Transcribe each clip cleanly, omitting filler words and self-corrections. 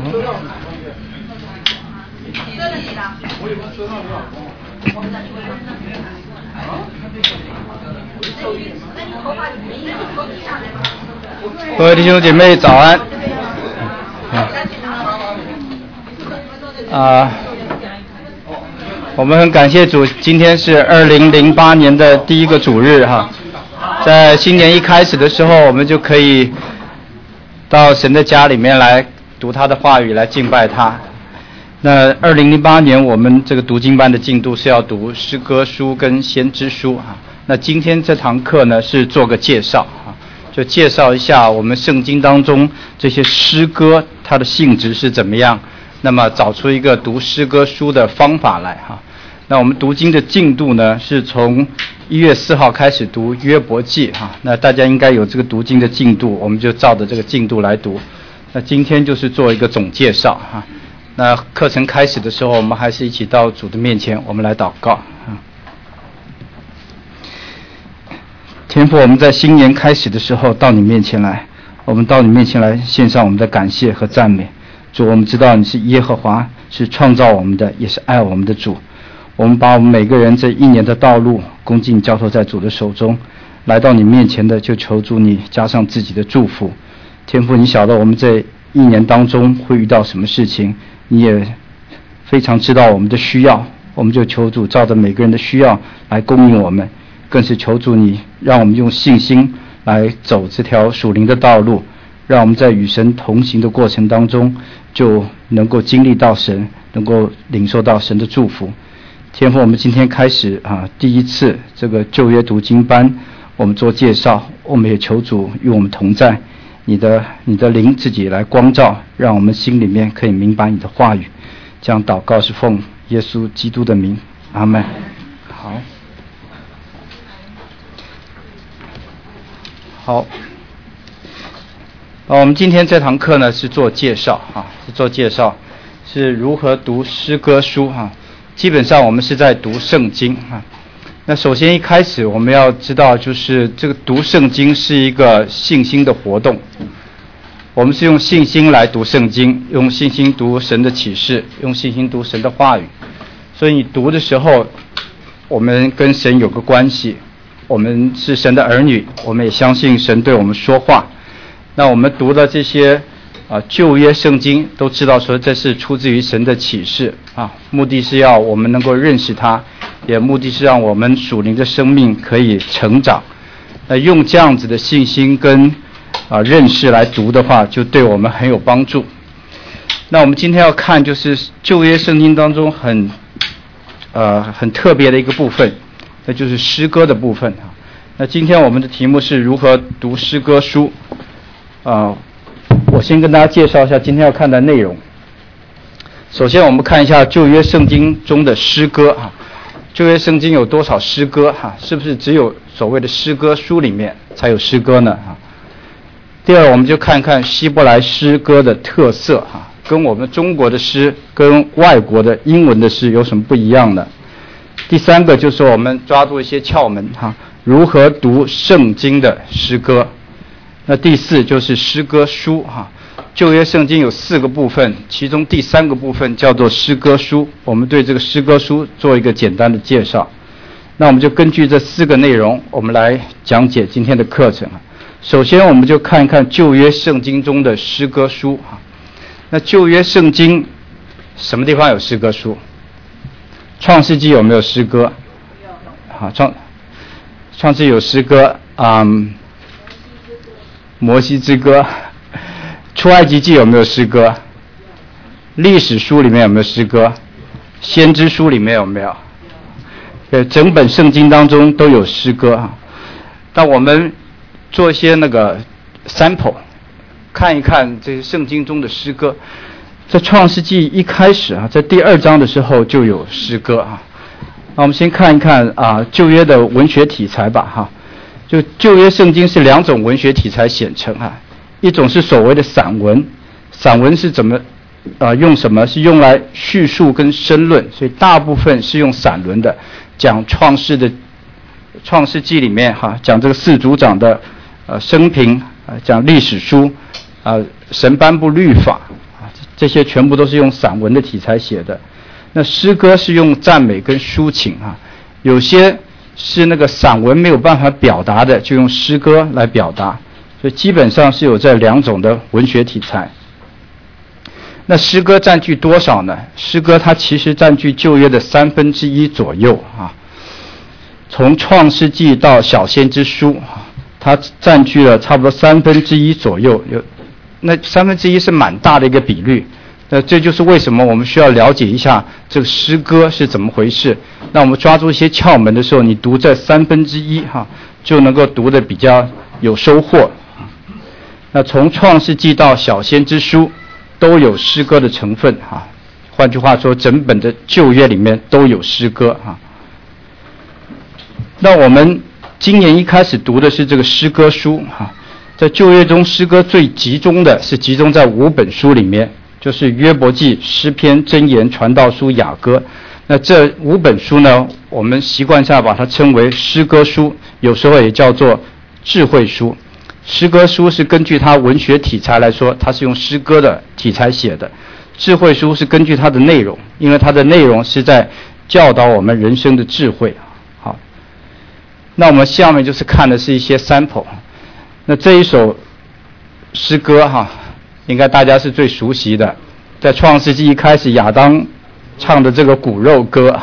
各位弟兄姐妹早安。我们很感谢主，今天是2008年的第一个主日哈。在新年一开始的时候，我们就可以到神的家里面来读他的话语，来敬拜他。那2008年我们这个读经班的进度是要读诗歌书跟先知书哈。那今天这堂课呢是做个介绍哈，就介绍一下我们圣经当中这些诗歌它的性质是怎么样，那么找出一个读诗歌书的方法来哈。那我们读经的进度呢是从1月4号开始读约伯记哈，那大家应该有这个读经的进度，我们就照着这个进度来读。那今天就是做一个总介绍哈。那课程开始的时候，我们还是一起到主的面前，我们来祷告。天父，我们在新年开始的时候到你面前来，我们到你面前来献上我们的感谢和赞美。主，我们知道你是耶和华，是创造我们的，也是爱我们的主。我们把我们每个人这一年的道路恭敬交托在主的手中，来到你面前的就求主你加上自己的祝福。天父，你晓得我们这一年当中会遇到什么事情，你也非常知道我们的需要，我们就求主照着每个人的需要来供应我们，更是求主你让我们用信心来走这条属灵的道路，让我们在与神同行的过程当中就能够经历到神，能够领受到神的祝福。天父，我们今天开始第一次这个旧约读经班，我们做介绍，我们也求主与我们同在，你的灵自己来光照，让我们心里面可以明白你的话语。这样祷告是奉耶稣基督的名，阿们。好，我们今天这堂课呢是做介绍是如何读诗歌书哈。基本上我们是在读圣经哈。那首先一开始我们要知道，就是这个读圣经是一个信心的活动，我们是用信心来读圣经，用信心读神的启示，用信心读神的话语。所以你读的时候，我们跟神有个关系，我们是神的儿女，我们也相信神对我们说话。那我们读的这些旧约圣经都知道说这是出自于神的启示目的是要我们能够认识他，也目的是让我们属灵的生命可以成长。用这样子的信心跟认识来读的话，就对我们很有帮助。那我们今天要看就是旧约圣经当中很特别的一个部分，那就是诗歌的部分。那今天我们的题目是如何读诗歌书。我先跟大家介绍一下今天要看的内容。首先我们看一下旧约圣经中的诗歌旧约圣经有多少诗歌是不是只有所谓的诗歌书里面才有诗歌呢第二，我们就看看希伯来诗歌的特色跟我们中国的诗跟外国的英文的诗有什么不一样呢？第三个就是我们抓住一些窍门如何读圣经的诗歌。那第四就是诗歌书旧约圣经有4个部分，其中第3个部分叫做诗歌书，我们对这个诗歌书做一个简单的介绍。那我们就根据这4个内容，我们来讲解今天的课程。首先我们就看一看旧约圣经中的诗歌书那旧约圣经什么地方有诗歌书？创世纪有没有诗歌？创世纪有诗歌摩西之歌。出埃及记有没有诗歌？历史书里面有没有诗歌？先知书里面有没有？整本圣经当中都有诗歌那我们做一些那个 sample， 看一看这些圣经中的诗歌。在创世纪一开始在第2章的时候就有诗歌那我们先看一看旧约的文学题材吧就旧约圣经是2种文学题材显成一种是所谓的散文，散文是怎么用什么？是用来叙述跟申论，所以大部分是用散文的，讲创世纪里面讲这个4族长的生平讲历史书神颁布律法这些全部都是用散文的题材写的。那诗歌是用赞美跟抒情有些是那个散文没有办法表达的，就用诗歌来表达，所以基本上是有这两种的文学题材。那诗歌占据多少呢？诗歌它其实占据旧约的1/3左右从创世纪到小先知书它占据了差不多1/3左右，那1/3是蛮大的一个比率。那这就是为什么我们需要了解一下这个诗歌是怎么回事。那我们抓住一些窍门的时候，你读这1/3就能够读得比较有收获。那从创世纪到小先知书都有诗歌的成分换句话说，整本的旧约里面都有诗歌那我们今年一开始读的是这个诗歌书在旧约中，诗歌最集中的是集中在5本书里面，就是约伯记、诗篇、箴言、传道书、雅歌。那这5本书呢，我们习惯上把它称为诗歌书，有时候也叫做智慧书。诗歌书是根据它文学题材来说，它是用诗歌的题材写的；智慧书是根据它的内容，因为它的内容是在教导我们人生的智慧。好，那我们下面就是看的是一些 sample。那这一首诗歌应该大家是最熟悉的，在创世纪一开始亚当唱的这个骨肉歌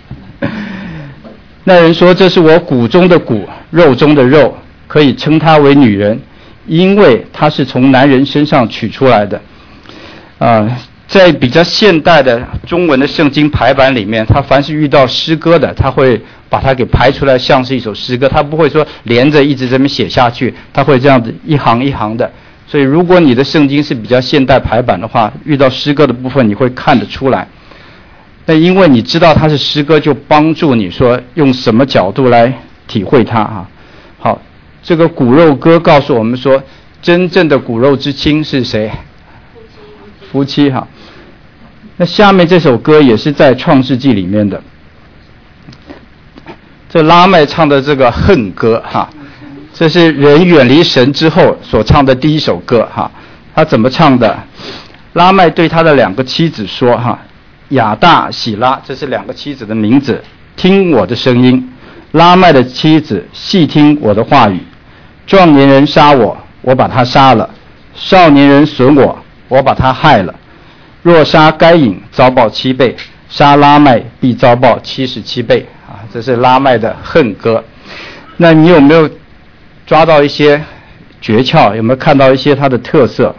那人说，这是我骨中的骨，肉中的肉，可以称她为女人，因为她是从男人身上取出来的。在比较现代的中文的圣经排版里面，他凡是遇到诗歌的，他会把它给排出来，像是一首诗歌，他不会说连着一直这么写下去，他会这样子一行一行的。所以如果你的圣经是比较现代排版的话，遇到诗歌的部分你会看得出来。那因为你知道它是诗歌，就帮助你说用什么角度来体会它好，这个骨肉歌告诉我们说，真正的骨肉之亲是谁？夫妻那下面这首歌也是在创世纪里面的，这拉麦唱的这个恨歌这是人远离神之后所唱的第一首歌他怎么唱的？拉麦对他的2个妻子说亚大、喜拉，这是2个妻子的名字，听我的声音。拉麦的妻子细听我的话语。壮年人杀我，我把他杀了；少年人损我，我把他害了。若杀该隐，遭报7倍；杀拉麦，必遭报77倍。这是拉麦的恨歌。那你有没有抓到一些诀窍？有没有看到一些它的特色？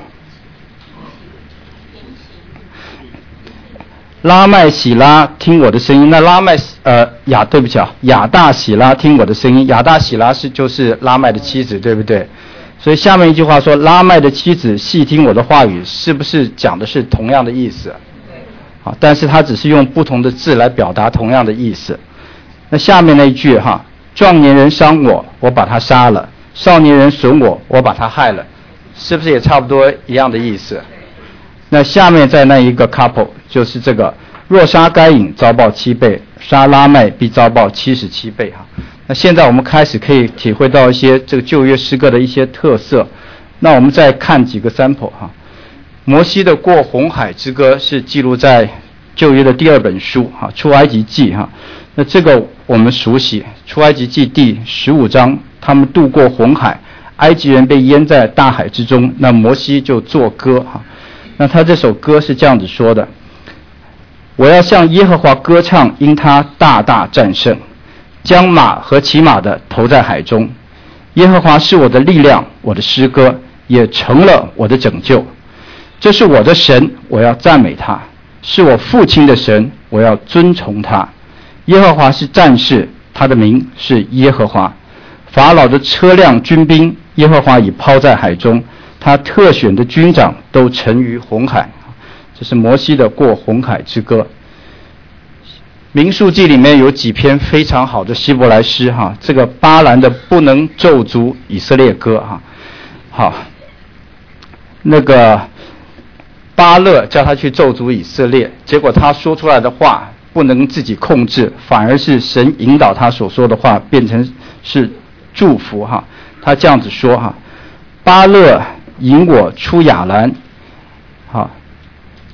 拉麦喜拉听我的声音，那拉麦亚大喜拉听我的声音，亚大喜拉就是拉麦的妻子，对不对？所以下面一句话说，拉麦的妻子细听我的话语，是不是讲的是同样的意思？但是他只是用不同的字来表达同样的意思。那下面那一句壮年人伤我，我把他杀了；少年人损我，我把他害了，是不是也差不多一样的意思？那下面在那一个 couple 就是这个，若杀该隐，遭报7倍；杀拉麦，必遭报77倍那现在我们开始可以体会到一些这个旧约诗歌的一些特色。那我们再看几个 sample 摩西的过红海之歌是记录在旧约的第2本书出埃及记那这个我们熟悉，出埃及记第15章，他们渡过红海，埃及人被淹在大海之中，那摩西就作歌那他这首歌是这样子说的：我要向耶和华歌唱，因他大大战胜，将马和骑马的投在海中。耶和华是我的力量，我的诗歌，也成了我的拯救。这是我的神，我要赞美他；是我父亲的神，我要尊崇他。耶和华是战士，他的名是耶和华。法老的车辆军兵，耶和华已抛在海中，他特选的军长都沉于红海。这是摩西的过红海之歌。民数记里面有几篇非常好的希伯来诗这个巴兰的不能咒诅以色列歌好，那个巴勒叫他去咒诅以色列，结果他说出来的话不能自己控制，反而是神引导他所说的话变成是祝福他这样子说巴勒引我出亚兰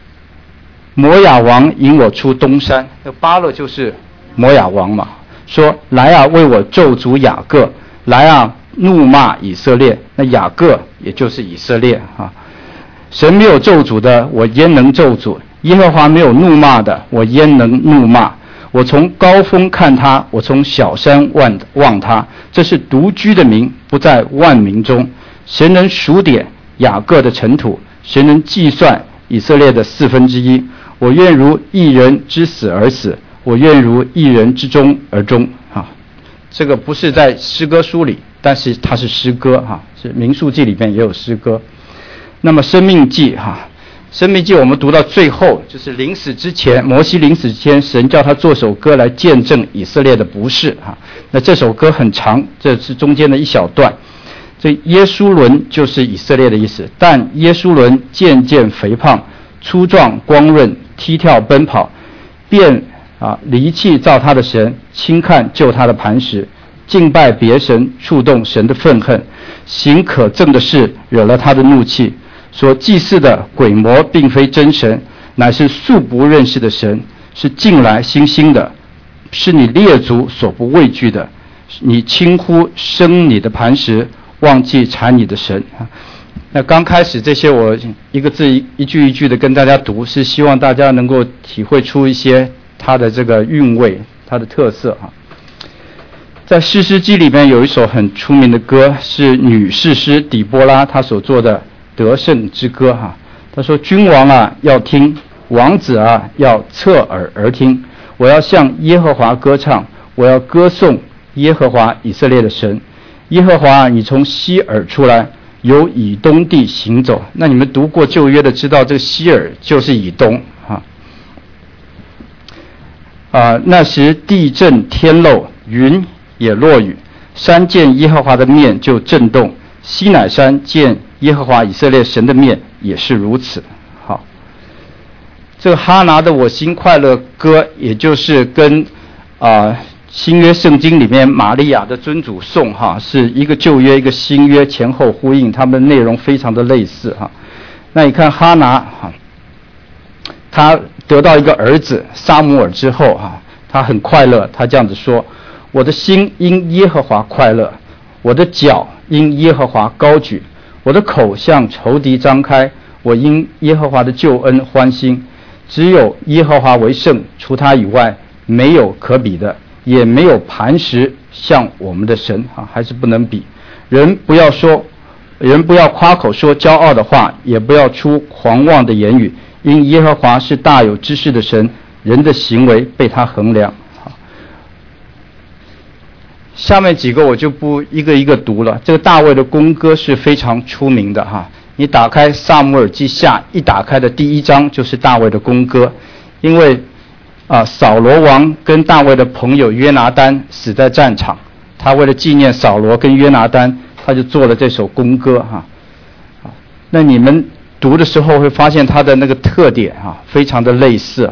摩亚王引我出东山，那巴勒就是摩亚王嘛，说来啊，为我咒诅雅各，来啊，怒骂以色列。那雅各也就是以色列啊。神没有咒诅的，我焉能咒诅？耶和华没有怒骂的，我焉能怒骂？我从高峰看他，我从小山望他。这是独居的民，不在万民中。谁能数点雅各的尘土？谁能计算以色列的1/4？我愿如一人之死而死，我愿如一人之终而终。这个不是在诗歌书里，但是它是诗歌是民数记里面也有诗歌。那么生命记生命记我们读到最后，就是临死之前，摩西临死之前，神叫他做首歌来见证以色列的不是那这首歌很长，这是中间的一小段。这耶书伦就是以色列的意思，但耶书伦渐渐肥胖，粗壮光润，踢跳奔跑，便离弃造他的神，轻看救他的磐石，敬拜别神，触动神的愤恨，行可憎的事，惹了他的怒气。所祭祀的鬼魔并非真神，乃是素不认识的神，是近来新兴的，是你列祖所不畏惧的。你轻忽生你的磐石，忘记缠你的神。那刚开始这些我一个字一句一句的跟大家读，是希望大家能够体会出一些它的这个韵味，它的特色在士师记里面有一首很出名的歌，是女士师底波拉她所做的得胜之歌他说：君王啊要听，王子啊要侧耳而听，我要向耶和华歌唱，我要歌颂耶和华以色列的神。耶和华你从西珥出来，由以东地行走。那你们读过旧约的知道，这个西珥就是以东那时地震天漏，云也落雨，山见耶和华的面就震动，西乃山见耶和华以色列神的面也是如此。好，这个哈拿的我心快乐歌，也就是跟新约圣经里面玛利亚的尊主颂是一个旧约一个新约前后呼应，他们的内容非常的类似那你看哈拿他得到一个儿子撒母耳之后他很快乐，他这样子说：我的心因耶和华快乐，我的脚因耶和华高举，我的口向仇敌张开，我因耶和华的救恩欢心。只有耶和华为圣，除他以外没有可比的，也没有磐石像我们的神还是不能比。人不要夸口说骄傲的话，也不要出狂妄的言语，因耶和华是大有知识的神，人的行为被他衡量。下面几个我就不一个一个读了。这个大卫的弓歌是非常出名的你打开撒母耳记下，一打开的第一章就是大卫的弓歌。因为扫罗王跟大卫的朋友约拿单死在战场，他为了纪念扫罗跟约拿单，他就做了这首弓歌那你们读的时候会发现他的那个特点非常的类似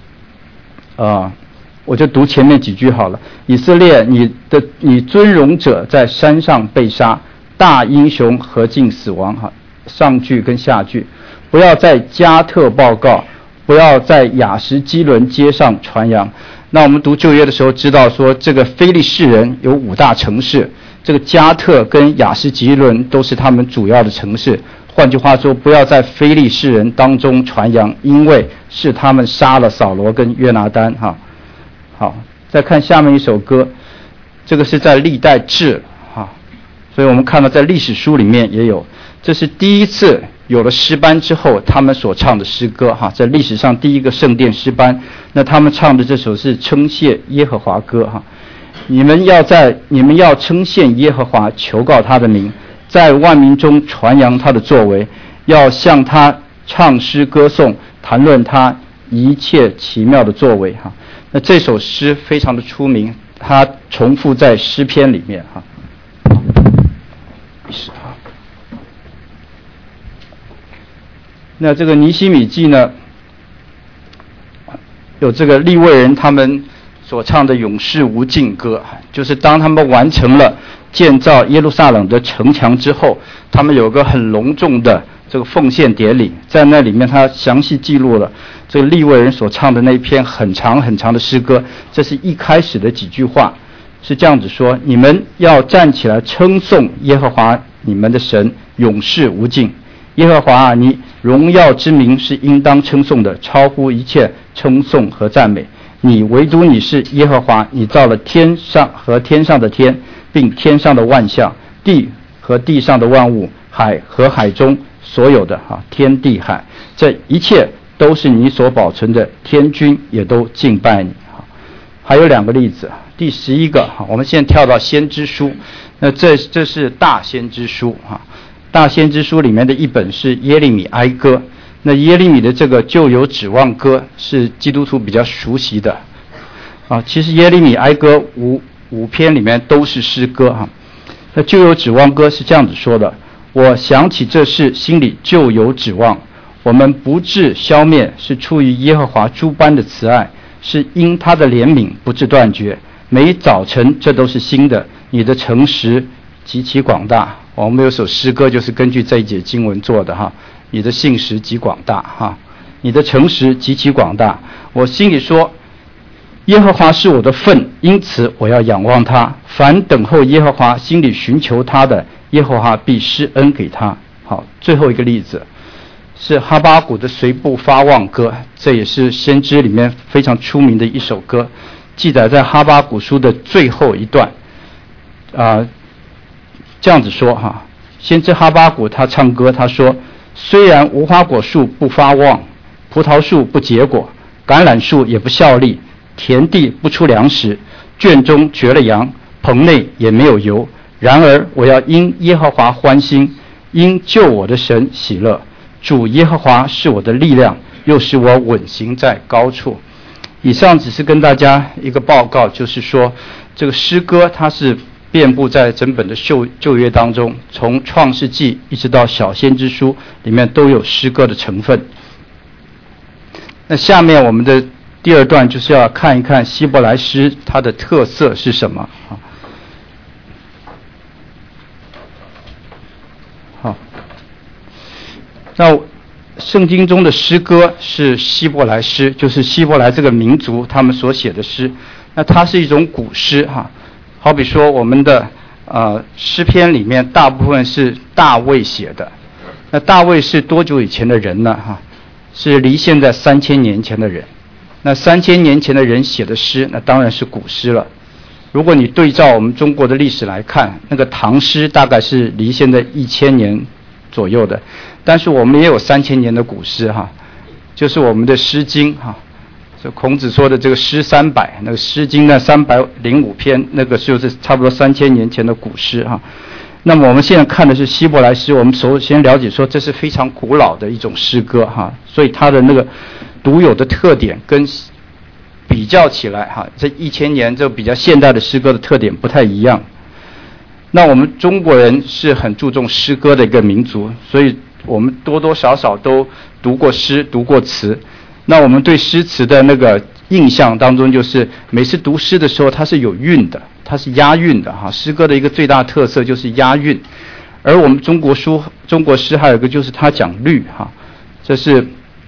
我就读前面几句好了。以色列，你尊荣者在山上被杀，大英雄何进死亡上句跟下句。不要在加特报告，不要在亚什基伦街上传扬。那我们读旧约的时候知道说，这个非利士人有5大城市，这个加特跟亚什基伦都是他们主要的城市。换句话说，不要在非利士人当中传扬，因为是他们杀了扫罗跟约拿单好，再看下面一首歌，这个是在历代志所以我们看到在历史书里面也有，这是第一次有了诗班之后他们所唱的诗歌在历史上第一个圣殿诗班。那他们唱的这首是称谢耶和华歌你们要称谢耶和华，求告他的名，在万民中传扬他的作为，要向他唱诗歌颂，谈论他一切奇妙的作为那这首诗非常的出名，它重复在诗篇里面那这个尼希米记呢，有这个利未人他们所唱的勇士无尽歌，就是当他们完成了建造耶路撒冷的城墙之后，他们有个很隆重的这个奉献典礼，在那里面他详细记录了这个利未人所唱的那一篇很长很长的诗歌。这是一开始的几句话，是这样子说：你们要站起来称颂耶和华你们的神，永世无尽。耶和华啊，你荣耀之名是应当称颂的，超乎一切称颂和赞美。你唯独你是耶和华，你造了天上和天上的天，并天上的万象，地和地上的万物，海和海中所有的天地海，这一切都是你所保存的，天君也都敬拜你。还有2个例子，第11个，我们现在跳到先知书，那这是大先知书大先知书里面的一本是耶利米哀歌。那耶利米的这个旧有指望歌是基督徒比较熟悉的其实耶利米哀歌五篇里面都是诗歌那旧有指望歌是这样子说的：我想起这事，心里就有指望。我们不致消灭，是出于耶和华诸般的慈爱，是因他的怜悯不致断绝。每早晨这都是新的，你的诚实极其广大。我们有首诗歌就是根据这一节经文做的你的信实极广大你的诚实极其广大。我心里说，耶和华是我的份，因此我要仰望他。凡等候耶和华，心里寻求他的，耶和华必施恩给他。好，最后一个例子是哈巴谷的随步发望歌，这也是先知里面非常出名的一首歌，记载在哈巴谷书的最后一段这样子说先知哈巴谷他唱歌，他说：虽然无花果树不发旺，葡萄树不结果，橄榄树也不效力，田地不出粮食，圈中绝了羊，棚内也没有油，然而我要因耶和华欢心，因救我的神喜乐。主耶和华是我的力量，又使我稳行在高处。以上只是跟大家一个报告，就是说这个诗歌它是遍布在整本的旧约当中，从创世纪一直到小先知书里面都有诗歌的成分。那下面我们的第2段就是要看一看希伯来诗它的特色是什么好，那圣经中的诗歌是希伯来诗，就是希伯来这个民族他们所写的诗。那它是一种古诗好比说我们的诗篇里面大部分是大卫写的。那大卫是多久以前的人呢是离现在3000年前的人。那3000年前的人写的诗，那当然是古诗了。如果你对照我们中国的历史来看，那个唐诗大概是离现在1000年左右的，但是我们也有3000年的古诗就是我们的诗经就孔子说的这个诗300，那个诗经呢305篇，那个就是差不多3000年前的古诗那么我们现在看的是希伯来诗，我们首先了解说这是非常古老的一种诗歌所以它的那个独有的特点跟比较起来这1000年这比较现代的诗歌的特点不太一样。那我们中国人是很注重诗歌的一个民族，所以我们多多少少都读过诗读过词。那我们对诗词的那个印象当中，就是每次读诗的时候它是有韵的，它是押韵的诗歌的一个最大特色就是押韵。而我们中国诗还有一个就是它讲律这是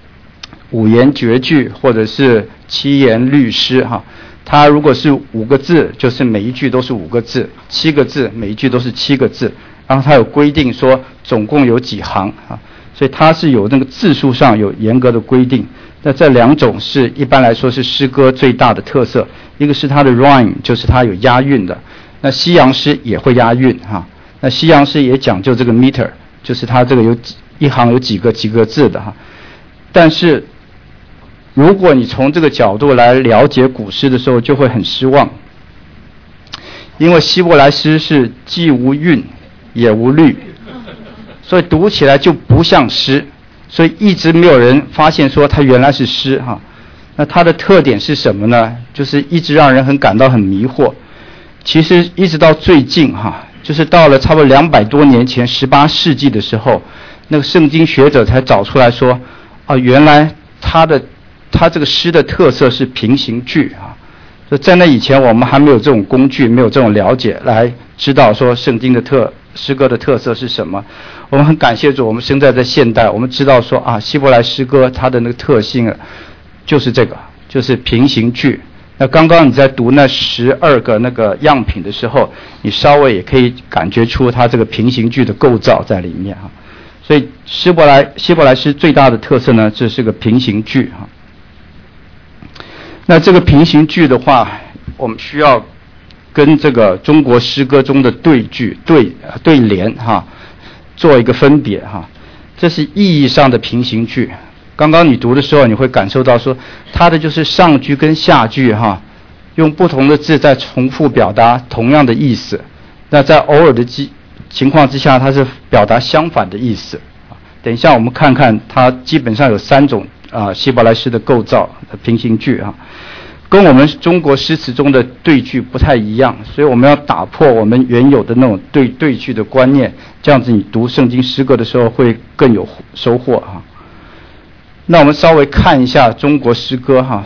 5言绝句或者是7言律诗它如果是5个字，就是每一句都是5个字；7个字，每一句都是7个字。然后它有规定说总共有几行所以它是有那个字数上有严格的规定。那这2种是一般来说是诗歌最大的特色，一个是它的 rhyme， 就是它有押韵的。那西洋诗也会押韵那西洋诗也讲究这个 meter， 就是它这个有一行有几个字的但是如果你从这个角度来了解古诗的时候，就会很失望，因为希伯来诗是既无韵也无律，所以读起来就不像诗，所以一直没有人发现说它原来是诗那它的特点是什么呢？就是一直让人感到很迷惑。其实一直到最近就是到了差不多200多年前18世纪的时候，那个圣经学者才找出来说原来它这个诗的特色是平行句所以在那以前我们还没有这种工具，没有这种了解来知道说圣经的诗歌的特色是什么？我们很感谢主，我们生在现代，我们知道说啊，希伯来诗歌它的那个特性就是这个，就是平行句。那刚刚你在读那12个那个样品的时候，你稍微也可以感觉出它这个平行句的构造在里面哈。所以希伯来诗最大的特色呢，这是个平行句哈。那这个平行句的话，我们需要跟这个中国诗歌中的对句对联哈做一个分别哈。这是意义上的平行句。刚刚你读的时候，你会感受到说，它的就是上句跟下句哈，用不同的字在重复表达同样的意思。那在偶尔的情况之下，它是表达相反的意思。等一下我们看看，它基本上有3种希伯来诗的构造平行句啊，跟我们中国诗词中的对句不太一样，所以我们要打破我们原有的那种对句的观念，这样子你读圣经诗歌的时候会更有收获啊。那我们稍微看一下中国诗歌哈，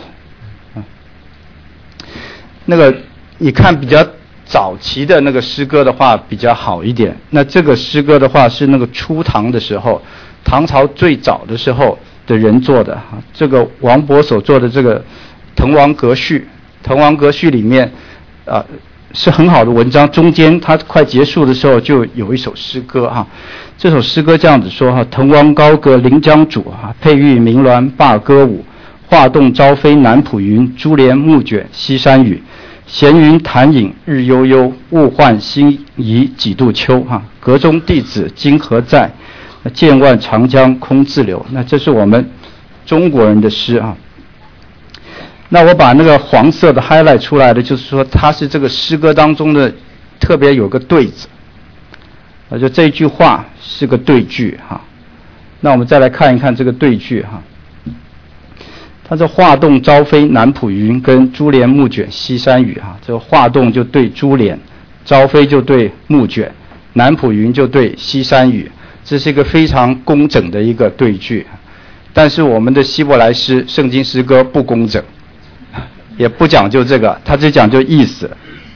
那个你看比较早期的那个诗歌的话比较好一点。那这个诗歌的话是那个初唐的时候，唐朝最早的时候的人做的，这个王勃所做的这个《滕王阁序》，《滕王阁序》里面是很好的文章，中间它快结束的时候就有一首诗歌哈。这首诗歌这样子说哈：滕王高阁临江渚佩玉鸣鸾罢歌舞，画栋朝飞南浦云，珠帘暮卷西山雨。闲云潭影日悠悠，物换星移几度秋哈。阁中弟子今何在？渐万长江空自流。那这是我们中国人的诗啊。那我把那个黄色的 highlight 出来的，就是说它是这个诗歌当中的特别有个对子，就这句话是个对句哈。那我们再来看一看这个对句哈。它这画栋朝飞南浦云跟珠帘暮卷西山雨哈，这个画栋就对珠帘，朝飞就对暮卷，南浦云就对西山雨，这是一个非常工整的一个对句。但是我们的希伯来诗圣经诗歌不工整，也不讲究这个，它只讲究意思。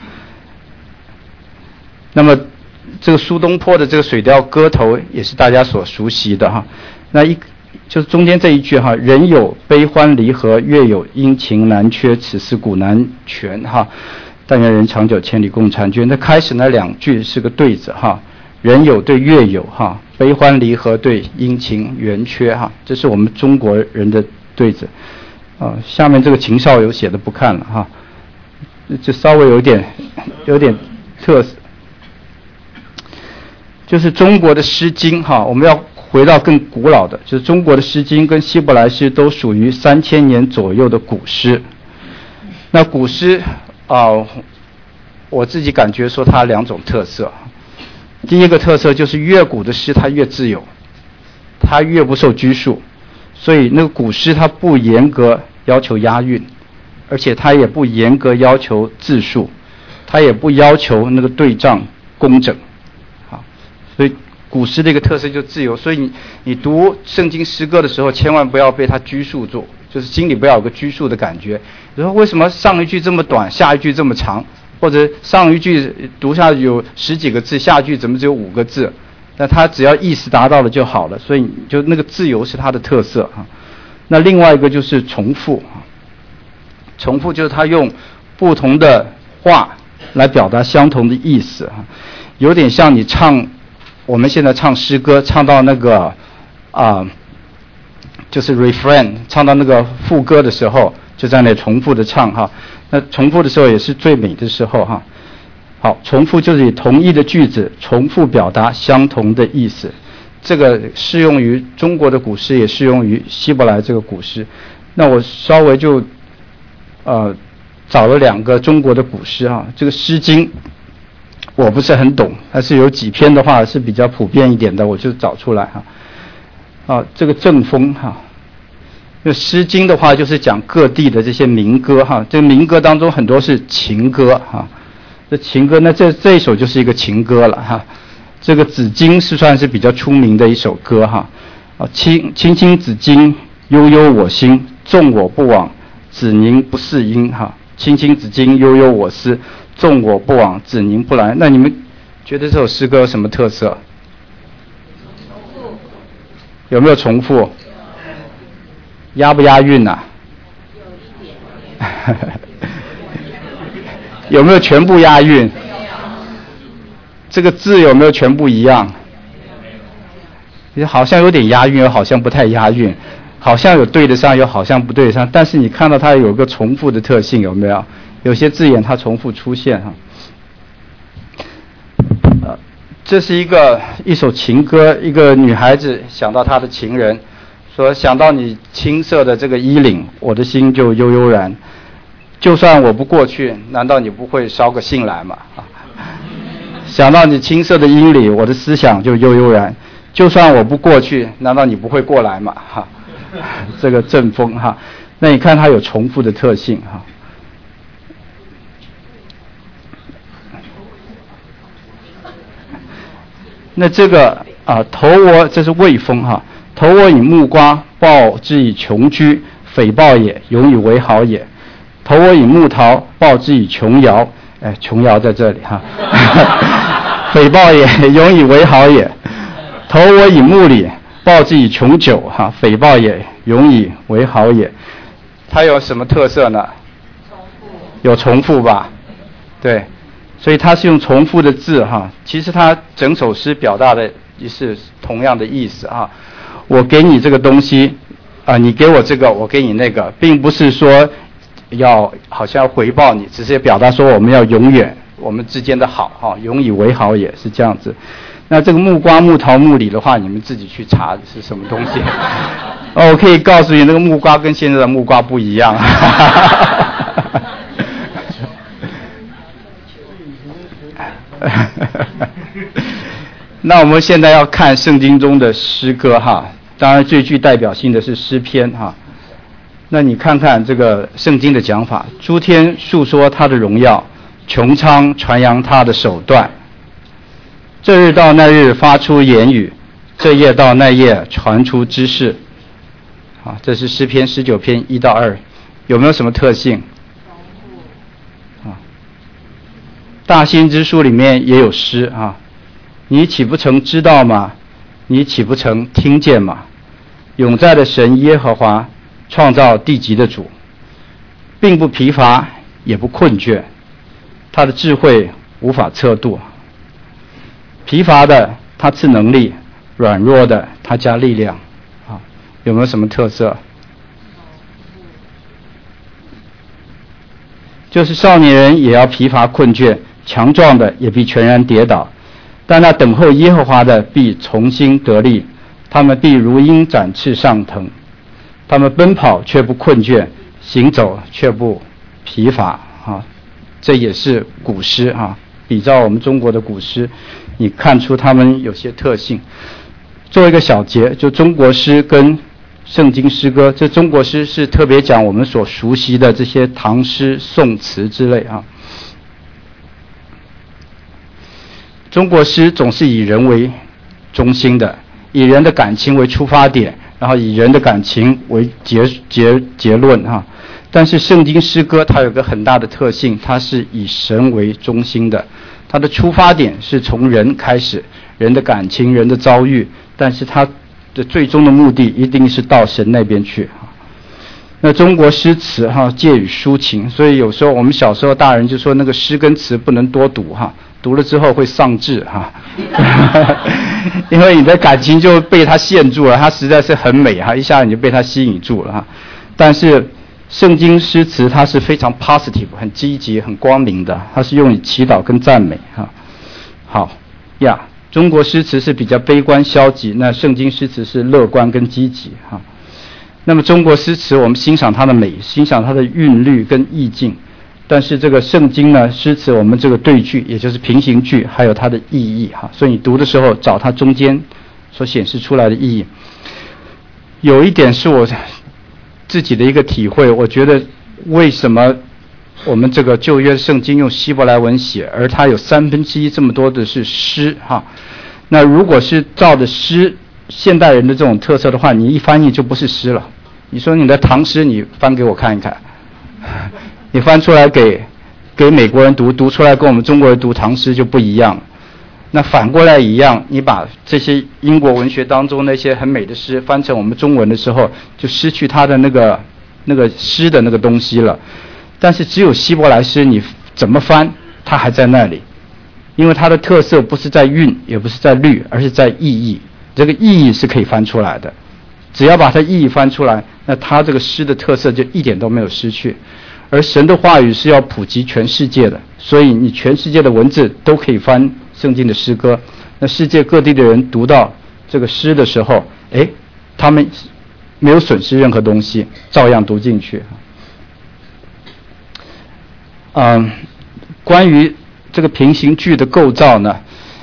那么这个苏东坡的这个水调歌头也是大家所熟悉的哈。那就是中间这一句哈，人有悲欢离合，月有阴晴难缺，此事古难全哈。但愿人长久，千里共婵娟。那开始那2句是个对子哈，人有对月有哈，悲欢离合对阴晴圆缺哈，这是我们中国人的对子。下面这个秦少游写的不看了哈，就稍微有点特色，就是中国的诗经哈，我们要回到更古老的，就是中国的诗经跟希伯来诗都属于3000年左右的古诗。那古诗我自己感觉说它2种特色。第一个特色就是越古的诗它越自由，它越不受拘束，所以那个古诗它不严格要求押韵，而且它也不严格要求字数，它也不要求那个对仗工整。好，所以古诗的一个特色就是自由，所以你读圣经诗歌的时候，千万不要被它拘束住，就是心里不要有个拘束的感觉。你说为什么上一句这么短，下一句这么长？或者上一句读下去有10几个字，下一句怎么只有5个字？那它只要意思达到了就好了，所以就那个自由是它的特色啊。那另外一个就是重复，重复就是它用不同的话来表达相同的意思啊，有点像你我们现在唱诗歌，唱到那个就是 refrain， 唱到那个副歌的时候，就在那重复的唱哈。那重复的时候也是最美的时候哈。好，重复就是以同一的句子重复表达相同的意思，这个适用于中国的古诗，也适用于希伯来这个古诗。那我稍微就找了2个中国的古诗哈，这个《诗经》我不是很懂，但是有几篇的话是比较普遍一点的，我就找出来哈。这个正风哈。那《诗经》的话就是讲各地的这些民歌哈，这个民歌当中很多是情歌哈，这情歌那这一首就是一个情歌了哈。这个《子衿》是算是比较出名的一首歌哈。青青子衿，悠悠我心，纵我不往，子宁不嗣音哈。青青子衿，悠悠我思，纵我不往，子宁不来。那你们觉得这首诗歌有什么特色？有没有重复？押不押韵啊？有没有全部押韵？这个字有没有全部一样？好像有点押韵，又好像不太押韵，好像有对得上，又好像不对得上。但是你看到它有个重复的特性，有没有？有些字眼它重复出现哈。这是一首情歌，一个女孩子想到她的情人，说想到你青涩的这个衣领，我的心就悠悠然。就算我不过去，难道你不会捎个信来吗？想到你青涩的衣领，我的思想就悠悠然。就算我不过去，难道你不会过来吗？哈，这个阵风哈，那你看它有重复的特性哈。那这个投我，这是魏风哈。投我以木瓜，报之以穷居，匪报也，永以为好也。投我以木桃，报之以琼瑶，琼瑶在这里哈。匪报也，永以为好也。投我以木里，报之以琼酒哈。匪报也，永以为好也。它有什么特色呢？有重复吧？对。所以它是用重复的字哈，其实它整首诗表达的也是同样的意思啊。我给你这个东西你给我这个，我给你那个，并不是说好像要回报你，只是表达说我们要永远我们之间的好哈，永以为好也是这样子。那这个木瓜、木桃、木李的话，你们自己去查是什么东西。我可以告诉你，那个木瓜跟现在的木瓜不一样。那我们现在要看圣经中的诗歌哈，当然最具代表性的是诗篇哈。那你看看这个圣经的讲法，诸天述说他的荣耀，穹苍传扬他的手段。这日到那日发出言语，这夜到那夜传出知识。好，这是诗篇19篇1到2，有没有什么特性？大先知书里面也有诗啊，你岂不曾知道吗？你岂不曾听见吗？永在的神耶和华，创造地极的主，并不疲乏，也不困倦，他的智慧无法测度。疲乏的他赐能力，软弱的他加力量啊，有没有什么特色？就是少年人也要疲乏困倦，强壮的也必全然跌倒，但那等候耶和华的必重新得力，他们必如鹰展翅上腾，他们奔跑却不困倦，行走却不疲乏啊。这也是古诗啊，比照我们中国的古诗，你看出他们有些特性。做一个小结，就中国诗跟圣经诗歌，这中国诗是特别讲我们所熟悉的这些唐诗、宋词之类啊。中国诗总是以人为中心的，以人的感情为出发点，然后以人的感情为结论哈。但是圣经诗歌它有个很大的特性，它是以神为中心的，它的出发点是从人开始，人的感情、人的遭遇，但是它的最终的目的一定是到神那边去。那中国诗词介于抒情，所以有时候我们小时候大人就说那个诗跟词不能多读读了之后会丧志因为你的感情就被它陷住了，它实在是很美一下你就被它吸引住了但是圣经诗词它是非常 positive 很积极很光明的，它是用以祈祷跟赞美好呀，中国诗词是比较悲观消极，那圣经诗词是乐观跟积极那么中国诗词我们欣赏它的美，欣赏它的韵律跟意境，但是这个圣经呢，诗词我们这个对句，也就是平行句，还有它的意义所以你读的时候找它中间所显示出来的意义。有一点是我自己的一个体会，我觉得为什么我们这个旧约圣经用希伯来文写，而它有1/3这么多的是诗那如果是照着诗现代人的这种特色的话，你一翻译就不是诗了。你说你的唐诗你翻给我看一看，你翻出来给美国人读出来跟我们中国人读唐诗就不一样。 那反过来一样，你把这些英国文学当中那些很美的诗翻成我们中文的时候，就失去它的那个诗的那个东西了。但是只有希伯来诗，你怎么翻，它还在那里，因为它的特色不是在韵，也不是在律，而是在意义。这个意义是可以翻出来的，只要把它意义翻出来，那它这个诗的特色就一点都没有失去。而神的话语是要普及全世界的，所以你全世界的文字都可以翻圣经的诗歌。那世界各地的人读到这个诗的时候，他们没有损失任何东西，照样读进去。关于这个平行句的构造呢，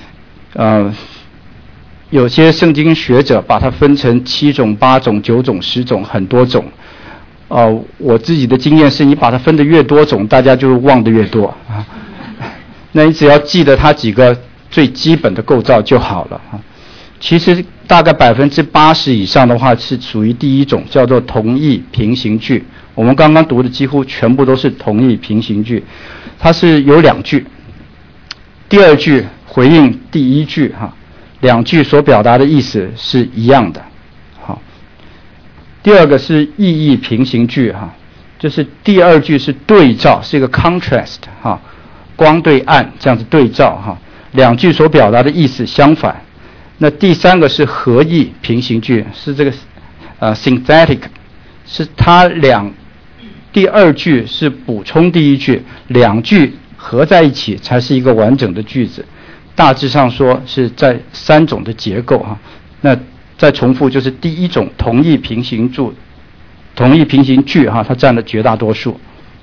有些圣经学者把它分成7种、8种、9种、10种，很多种。我自己的经验是，你把它分得越多种，大家就忘得越多啊。那你只要记得它几个最基本的构造就好了啊。其实大概80%以上的话是属于第一种，叫做同义平行句。我们刚刚读的几乎全部都是同义平行句，它是有2句，第2句回应第1句2句所表达的意思是一样的。第二个是意义平行句就是第2句是对照，是一个 contrast 光对暗这样子对照2句所表达的意思相反。那第3个是合义平行句，是这个synthetic， 是它第2句是补充第1句，2句合在一起才是一个完整的句子。大致上说是在3种的结构那再重复，就是第1种同义平行句它占了绝大多数。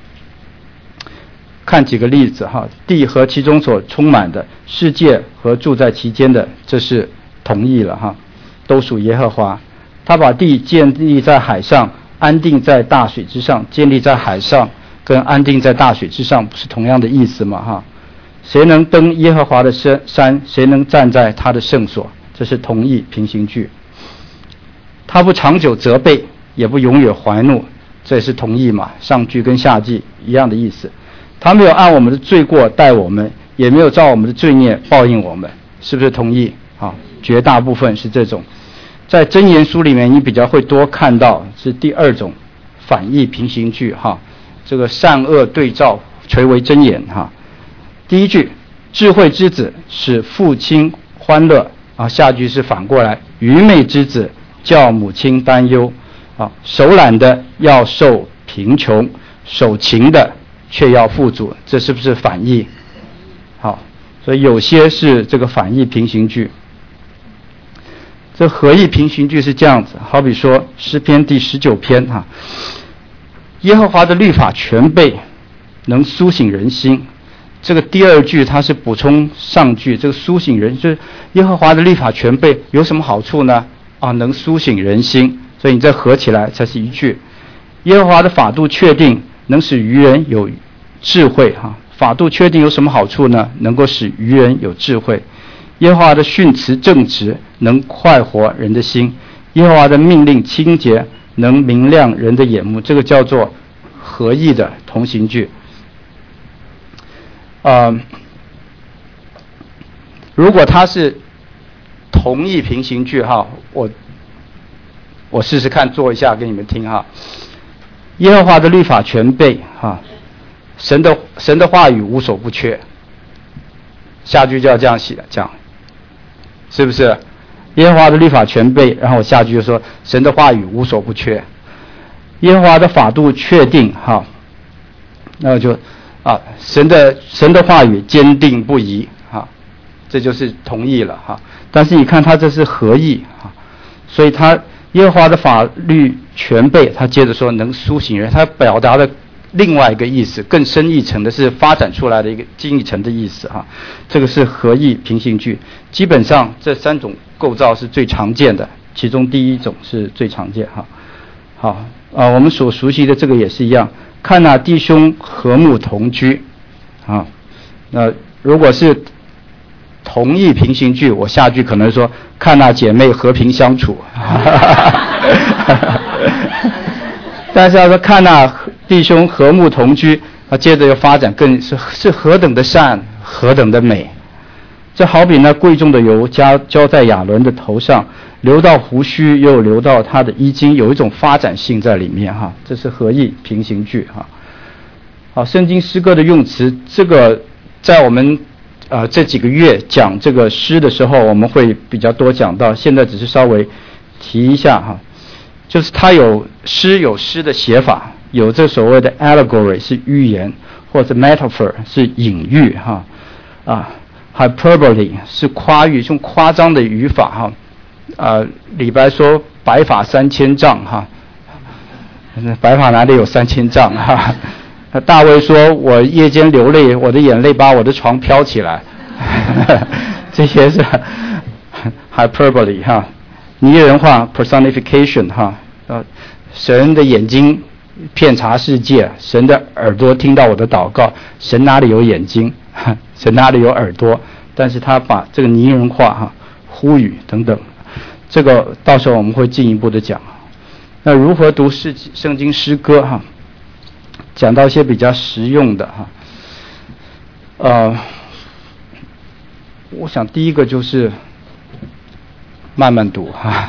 看几个例子地和其中所充满的，世界和住在其间的，这是同义了都属耶和华。他把地建立在海上，安定在大水之上。建立在海上跟安定在大水之上不是同样的意思吗谁能登耶和华的山，谁能站在他的圣所，这是同义平行句。他不长久责备，也不永远怀怒，这也是同义嘛，上句跟下句一样的意思。他没有按我们的罪过待我们，也没有照我们的罪孽报应我们，是不是同义绝大部分是这种。在箴言书里面你比较会多看到是第2种反义平行句这个善恶对照垂为箴言第1句智慧之子使父亲欢乐下句是反过来，愚昧之子叫母亲担忧手懒的要受贫穷，手勤的却要富足，这是不是反义？所以有些是这个反义平行句。这合义平行句是这样子，好比说诗篇第19篇耶和华的律法全备，能苏醒人心。这个第2句它是补充上句，这个苏醒人，就是耶和华的律法全备有什么好处呢？能苏醒人心，所以你再合起来才是一句。耶和华的法度确定，能使愚人有智慧法度确定有什么好处呢？能够使愚人有智慧。耶和华的训词正直，能快活人的心。耶和华的命令清洁，能明亮人的眼目，这个叫做合义的同行句。如果它是同义平行句我试试看做一下给你们听耶和华的律法全备神的话语无所不缺。下句就要这样写，这样是不是？耶和华的律法全备，然后下句就说神的话语无所不缺。耶和华的法度确定那就神的话语坚定不移这就是同义了但是你看他这是合义所以他耶和华的法律全备，他接着说能苏醒人，他表达的另外一个意思，更深一层的是发展出来的一个近一层的意思这个是合义平行句。基本上这3种构造是最常见的，其中第1种是最常见我们所熟悉的这个也是一样，看那弟兄和睦同居那如果是同义平行句，我下句可能说看那姐妹和平相处但是要说看那弟兄和睦同居，接着又发展更是何等的善，何等的美这好比那贵重的油浇在亚伦的头上，流到胡须，又流到他的衣襟，有一种发展性在里面哈。这是合意平行句哈。好，圣经诗歌的用词，这个在我们这几个月讲这个诗的时候，我们会比较多讲到，现在只是稍微提一下哈。就是它有诗的写法，有这所谓的 allegory 是寓言，或者 metaphor 是隐喻哈hyperbole 是夸喻，用夸张的语法哈。李白说白发3000丈哈，白发哪里有3000丈哈？大卫说我夜间流泪，我的眼泪把我的床飘起来，这些是 hyperbole 哈，拟人化 personification 哈。神的眼睛遍察世界，神的耳朵听到我的祷告，神哪里有眼睛？神哪里有耳朵？但是他把这个拟人化哈，呼吁等等，这个到时候我们会进一步的讲。那如何读圣经诗歌哈？讲到一些比较实用的哈。我想第一个就是慢慢读哈。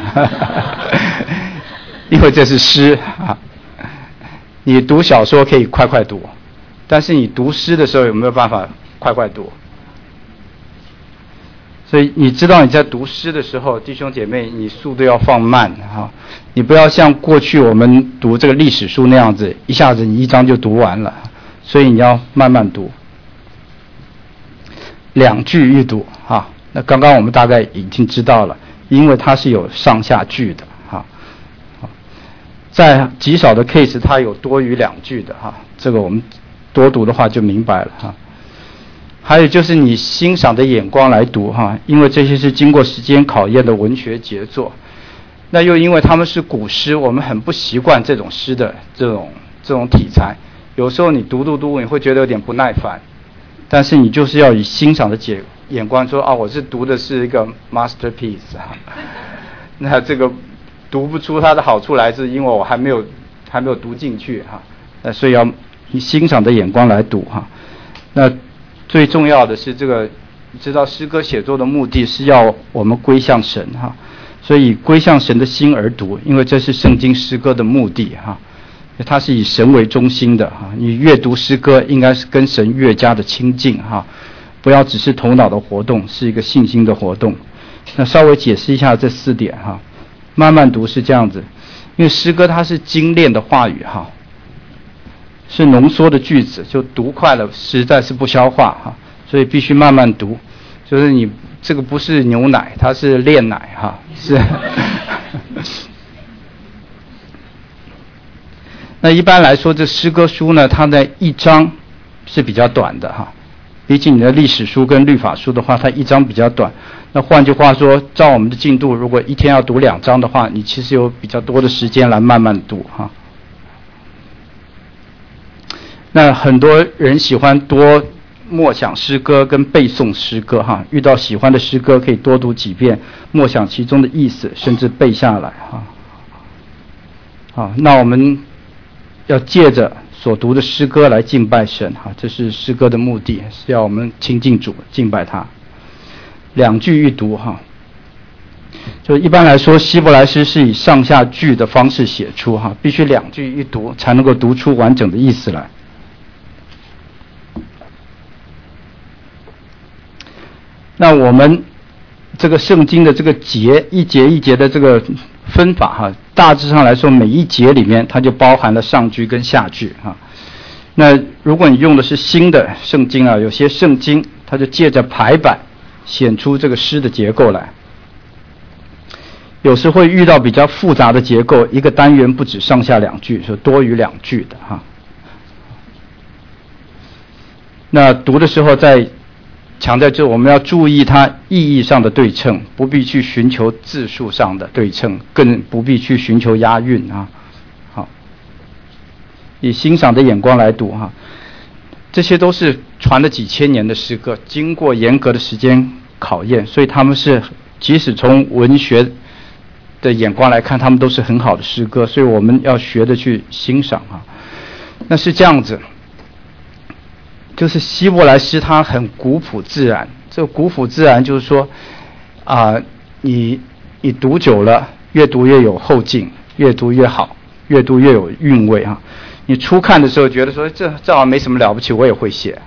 因为这是诗啊，你读小说可以快快读，但是你读诗的时候有没有办法快快读？所以你知道你在读诗的时候，弟兄姐妹，你速度要放慢哈，你不要像过去我们读这个历史书那样子，一下子你一章就读完了，所以你要慢慢读，2句一读哈。那刚刚我们大概已经知道了，因为它是有上下句的。在极少的 case 它有多于2句的哈，这个我们多读的话就明白了哈。还有就是你欣赏的眼光来读哈，因为这些是经过时间考验的文学杰作，那又因为他们是古诗，我们很不习惯这种诗的这种题材，有时候你读你会觉得有点不耐烦，但是你就是要以欣赏的眼光说我是读的是一个 masterpiece 哈，那这个读不出它的好处来，是因为我还没有读进去哈，所以要以欣赏的眼光来读哈。那最重要的是这个，知道诗歌写作的目的是要我们归向神哈，所以归向神的心而读，因为这是圣经诗歌的目的哈，它是以神为中心的哈。你阅读诗歌应该是跟神越加的亲近哈，不要只是头脑的活动，是一个信心的活动。那稍微解释一下这4点哈。慢慢读是这样子，因为诗歌它是精炼的话语哈，是浓缩的句子，就读快了实在是不消化哈，所以必须慢慢读。就是你这个不是牛奶，它是炼奶哈，是。那一般来说，这诗歌书呢，它的一章是比较短的哈，比起你的历史书跟律法书的话，它一章比较短。那换句话说，照我们的进度，如果一天要读2章的话，你其实有比较多的时间来慢慢读哈。那很多人喜欢多默想诗歌跟背诵诗歌哈，遇到喜欢的诗歌可以多读几遍，默想其中的意思，甚至背下来哈。好，那我们要借着所读的诗歌来敬拜神哈，这是诗歌的目的，是要我们亲近主，敬拜他。2句一读哈，就一般来说，希伯来诗是以上下句的方式写出哈，必须2句一读才能够读出完整的意思来。那我们这个圣经的这个节一节一节的这个分法哈，大致上来说，每一节里面它就包含了上句跟下句哈。那如果你用的是新的圣经有些圣经它就借着排版显出这个诗的结构来，有时会遇到比较复杂的结构，一个单元不止上下2句，是多于2句的哈。那读的时候再强调，就我们要注意它意义上的对称，不必去寻求字数上的对称，更不必去寻求押韵啊。好，以欣赏的眼光来读哈。这些都是传了几千年的诗歌，经过严格的时间考验，所以他们是即使从文学的眼光来看，他们都是很好的诗歌，所以我们要学的去欣赏啊。那是这样子，就是希伯来诗它很古朴自然， 这个古朴自然就是说你读久了，越读越有后劲，越读越好，越读越有韵味你初看的时候觉得说这好像没什么了不起，我也会写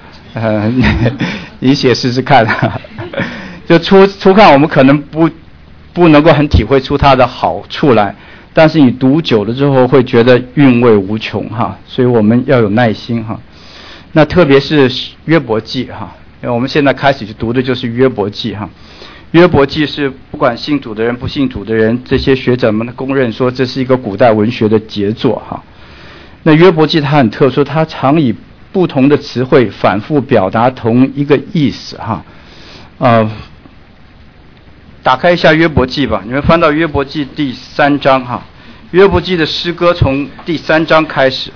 你写试试看就初看我们可能不能够很体会出它的好处来，但是你读久了之后会觉得韵味无穷所以我们要有耐心那特别是约伯记因为我们现在开始去读的就是约伯记约伯记是不管信主的人不信主的人，这些学者们公认说这是一个古代文学的杰作那约伯记它很特殊，它常以不同的词汇反复表达同一个意思打开一下约伯记吧，你们翻到约伯记第3章约伯记的诗歌从第3章开始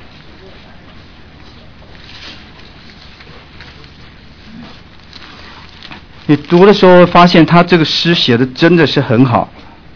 你读的时候发现他这个诗写的真的是很好。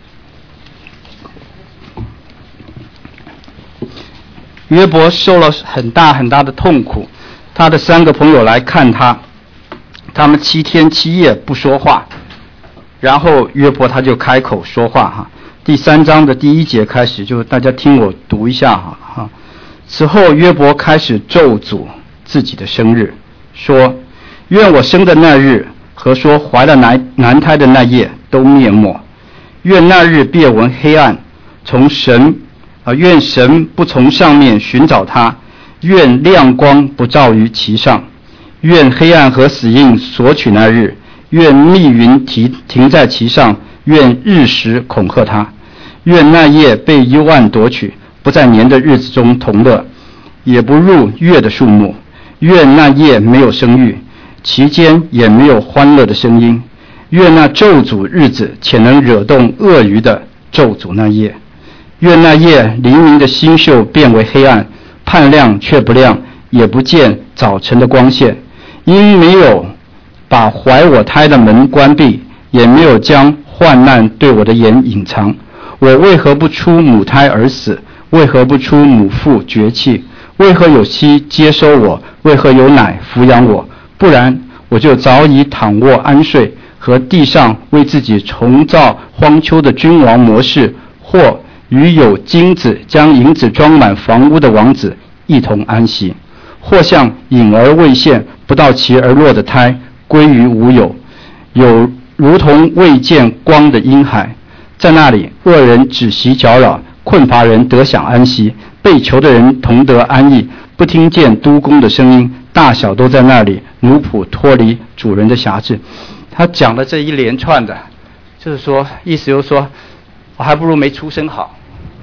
约伯受了很大很大的痛苦，他的3个朋友来看他，他们7天7夜不说话，然后约伯他就开口说话第3章的第1节开始，就大家听我读一下此后约伯开始咒诅自己的生日，说：愿我生的那日和说怀了男胎的那夜都灭没，愿那日变为黑暗，愿神不从上面寻找他，愿亮光不照于其上，愿黑暗和死荫索取那日，愿密云停在其上，愿日食恐吓他，愿那夜被幽暗夺取，不在年的日子中同乐，也不入月的数目，愿那夜没有生育，其间也没有欢乐的声音，愿那咒诅日子且能惹动鳄鱼的咒诅那夜，愿那夜黎明的星宿变为黑暗，盼亮却不亮，也不见早晨的光线，因没有把怀我胎的门关闭，也没有将患难对我的眼隐藏。我为何不出母胎而死？为何不出母腹绝气？为何有妻接收我？为何有奶抚养我？不然我就早已躺卧安睡，和地上为自己重造荒丘的君王模式，或与有金子将银子装满房屋的王子一同安息，或像隐而未现不到其而落的胎归于无有，有如同未见光的婴孩，在那里恶人止息搅扰，困乏人得享安息，被囚的人同得安逸，不听见督工的声音，大小都在那里，奴仆脱离主人的辖制。他讲了这一连串的，就是说意思就是说我还不如没出生好。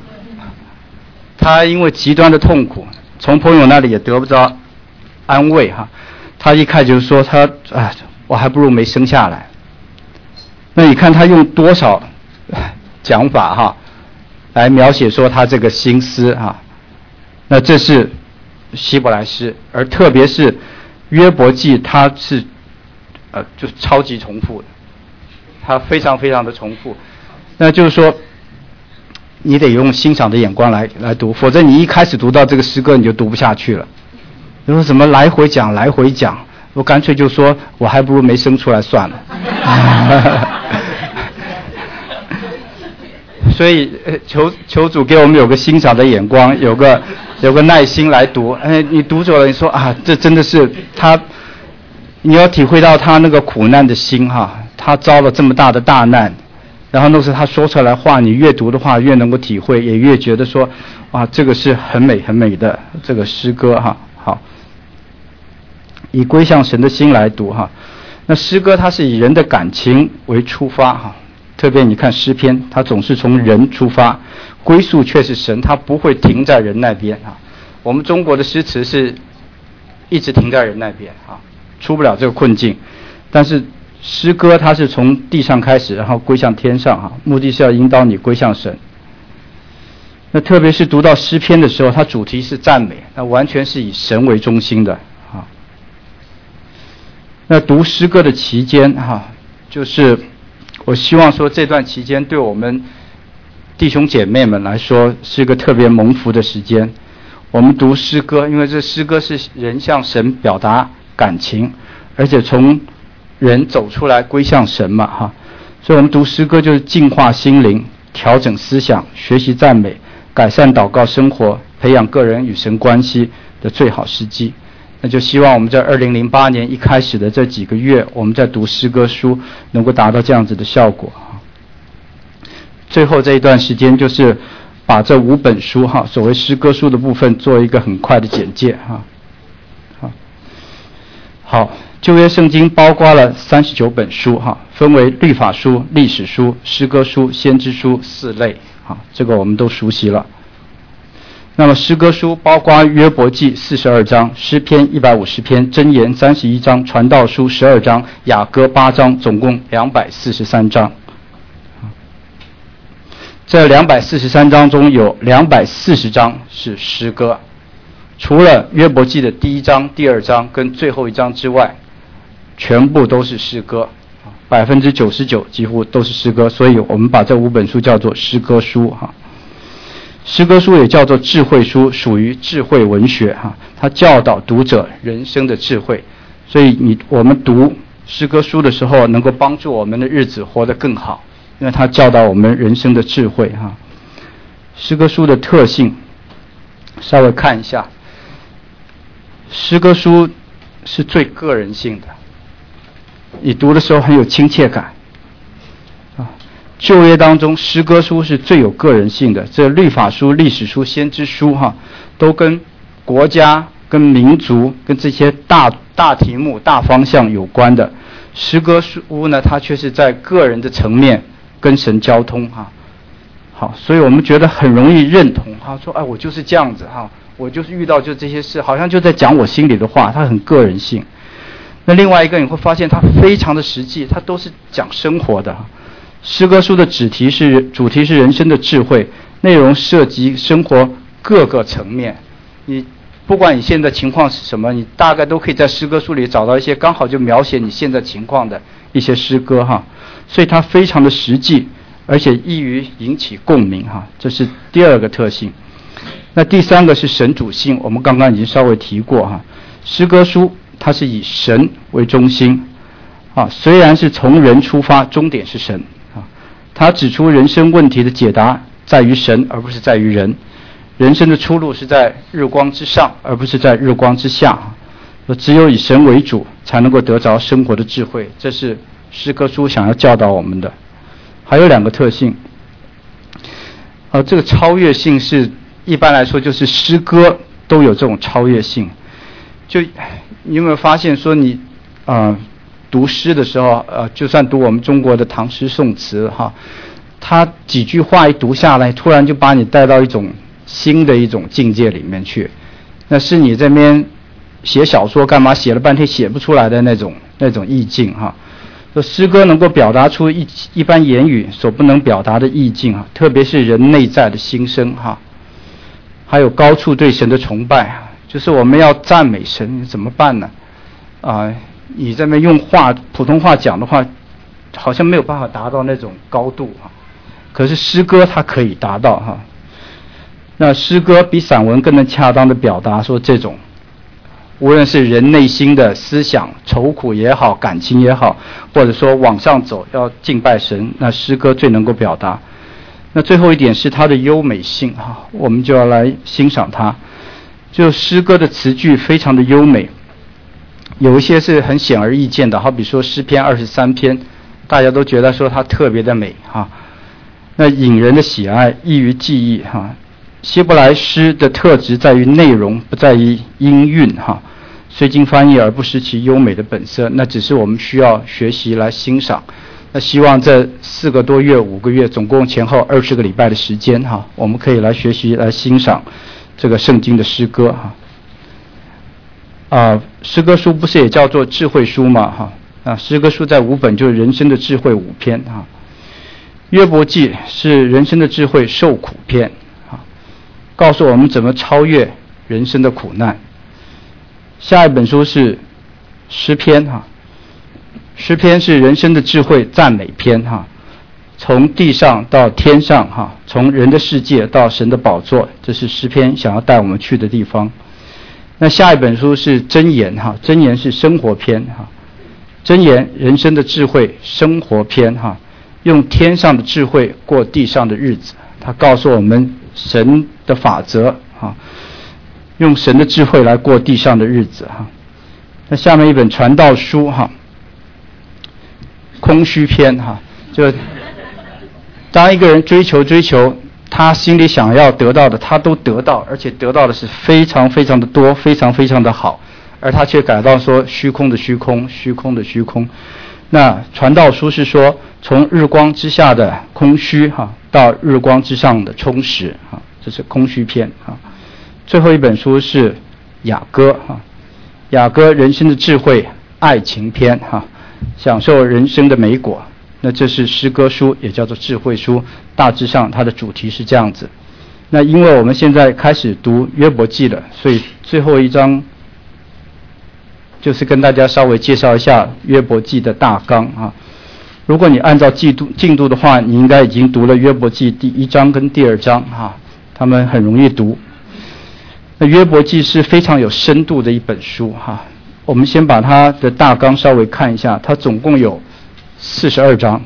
他因为极端的痛苦，从朋友那里也得不着安慰他一开始就说我还不如没生下来。那你看他用多少讲法来描写说他这个心思那这是希伯来诗，而特别是约伯记，它是就是超级重复的，它非常非常的重复。那就是说你得用欣赏的眼光来读，否则你一开始读到这个诗歌你就读不下去了。你说怎么来回讲，我干脆就说我还不如没生出来算了。所以求主给我们有个欣赏的眼光，有个耐心来读。你读久了，你说这真的是他，你要体会到他那个苦难的心他遭了这么大的大难。然后那时他说出来话，你越读的话越能够体会，也越觉得说这个是很美很美的这个诗歌好，以归向神的心来读那诗歌它是以人的感情为出发特别你看诗篇，它总是从人出发，归宿却是神，它不会停在人那边我们中国的诗词是一直停在人那边出不了这个困境，但是诗歌它是从地上开始，然后归向天上目的是要引导你归向神。那特别是读到诗篇的时候，它主题是赞美，那完全是以神为中心的那读诗歌的期间就是我希望说这段期间对我们弟兄姐妹们来说是一个特别蒙福的时间。我们读诗歌，因为这诗歌是人向神表达感情，而且从人走出来归向神嘛哈。所以我们读诗歌就是净化心灵、调整思想、学习赞美、改善祷告生活、培养个人与神关系的最好时机。那就希望我们在2008年一开始的这几个月，我们在读诗歌书能够达到这样子的效果。最后这一段时间就是把这5本书哈，所谓诗歌书的部分做一个很快的简介哈。好，旧约圣经包括了39本书哈，分为律法书、历史书、诗歌书、先知书4类哈，这个我们都熟悉了。那么诗歌书包括约伯记42章、诗篇150篇、箴言31章、传道书12章、雅歌8章，总共243章。这243章中有240章是诗歌，除了约伯记的第1章、第2章跟最后1章之外，全部都是诗歌，99%几乎都是诗歌，所以我们把这5本书叫做诗歌书哈。诗歌书也叫做智慧书，属于智慧文学哈，它教导读者人生的智慧，所以我们读诗歌书的时候，能够帮助我们的日子活得更好，因为它教导我们人生的智慧哈。诗歌书的特性，稍微看一下，诗歌书是最个人性的，你读的时候很有亲切感。旧约当中，诗歌书是最有个人性的，这律法书、历史书、先知书哈，都跟国家、跟民族、跟这些大题目、大方向有关的。诗歌书呢，它却是在个人的层面跟神交通哈。好，所以我们觉得很容易认同哈，说哎，我就是这样子哈，我就是遇到就这些事，好像就在讲我心里的话，它很个人性。那另外一个你会发现，它非常的实际，它都是讲生活的。诗歌书的主题是人生的智慧，内容涉及生活各个层面。你不管你现在情况是什么，你大概都可以在诗歌书里找到一些刚好就描写你现在情况的一些诗歌哈。所以它非常的实际，而且易于引起共鸣哈，这是第2个特性。那第3个是神主性，我们刚刚已经稍微提过哈。诗歌书它是以神为中心啊，虽然是从人出发，终点是神。他指出人生问题的解答在于神，而不是在于人。人生的出路是在日光之上，而不是在日光之下。只有以神为主，才能够得着生活的智慧。这是诗歌书想要教导我们的。还有2个特性。这个超越性是一般来说就是诗歌都有这种超越性。就你有没有发现说你读诗的时候，就算读我们中国的唐诗宋词哈，他几句话一读下来，突然就把你带到一种新的一种境界里面去，那是你这边写小说干嘛写了半天写不出来的那种意境哈。诗歌能够表达出一般言语所不能表达的意境哈，特别是人内在的心声哈，还有高处对神的崇拜，就是我们要赞美神怎么办呢？你这边用普通话讲的话，好像没有办法达到那种高度哈。可是诗歌它可以达到哈。那诗歌比散文更能恰当的表达说这种，无论是人内心的思想、愁苦也好、感情也好，或者说往上走要敬拜神，那诗歌最能够表达。那最后一点是它的优美性哈，我们就要来欣赏它。就诗歌的词句非常的优美。有一些是很显而易见的，好比说诗篇23篇，大家都觉得说它特别的美哈，那引人的喜爱，易于记忆哈。希伯来诗的特质在于内容，不在于音韵哈。虽经翻译而不失其优美的本色，那只是我们需要学习来欣赏。那希望这4个多月、5个月，总共前后20个礼拜的时间哈，我们可以来学习来欣赏这个圣经的诗歌哈。诗歌书不是也叫做智慧书吗？哈，诗歌书在5本就是人生的智慧5篇哈。约伯记是人生的智慧受苦篇哈，告诉我们怎么超越人生的苦难。下一本书是诗篇哈，诗篇是人生的智慧赞美篇哈，从地上到天上哈，从人的世界到神的宝座，这是诗篇想要带我们去的地方。那下一本书是箴言哈，箴言是生活篇哈， 箴言人生的智慧生活篇哈，用天上的智慧过地上的日子，他告诉我们神的法则哈，用神的智慧来过地上的日子哈。那下面一本传道书哈，空虚篇哈，就当一个人追求他心里想要得到的，他都得到，而且得到的是非常非常的多，非常非常的好，而他却感到说虚空的虚空，虚空的虚空。那传道书是说从日光之下的空虚哈，到日光之上的充实哈，这是空虚篇哈。最后一本书是雅歌哈，雅歌人生的智慧爱情篇哈，享受人生的美果。那这是诗歌书，也叫做智慧书，大致上它的主题是这样子。那因为我们现在开始读约伯记了，所以最后一章就是跟大家稍微介绍一下约伯记的大纲啊。如果你按照进度的话，你应该已经读了约伯记第1章跟第2章哈，他们很容易读。那约伯记是非常有深度的一本书哈。我们先把它的大纲稍微看一下，它总共有42章，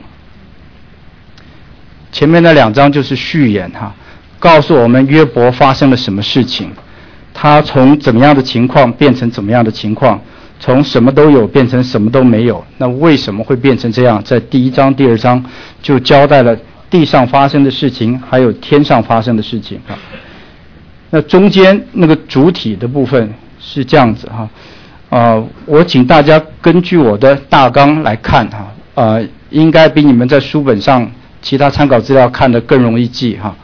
前面那2章就是序言哈，告诉我们约伯发生了什么事情，他从怎么样的情况变成怎么样的情况，从什么都有变成什么都没有，那为什么会变成这样？在第1章、第2章就交代了地上发生的事情，还有天上发生的事情哈。那中间那个主体的部分是这样子哈，我请大家根据我的大纲来看哈。应该比你们在书本上其他参考资料看得更容易记哈。